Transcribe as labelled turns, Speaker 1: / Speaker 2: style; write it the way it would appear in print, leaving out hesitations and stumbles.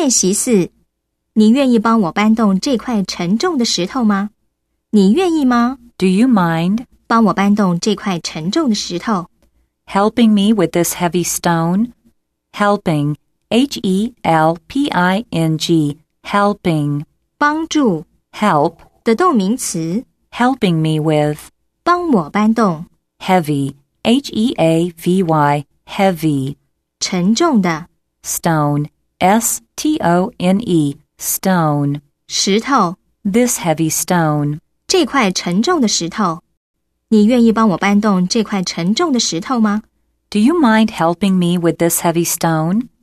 Speaker 1: 练习4，你愿意帮我搬动这块沉重的石头吗？你愿意吗？
Speaker 2: Do you mind
Speaker 1: 帮我搬动这块沉重的石头。
Speaker 2: helping me with this heavy stone? Helping, H-E-L-P-I-N-G, helping.
Speaker 1: 帮助
Speaker 2: Help,
Speaker 1: 的动名词，
Speaker 2: helping me with.
Speaker 1: 帮我搬动。
Speaker 2: Heavy, H-E-A-V-Y, heavy.
Speaker 1: 沉重的
Speaker 2: Stone, S-T-O-N-E, stone.
Speaker 1: 石头，
Speaker 2: This heavy stone.
Speaker 1: 这块沉重的石头。你愿意帮我搬动这块沉重的石头吗？
Speaker 2: Do you mind helping me with this heavy stone?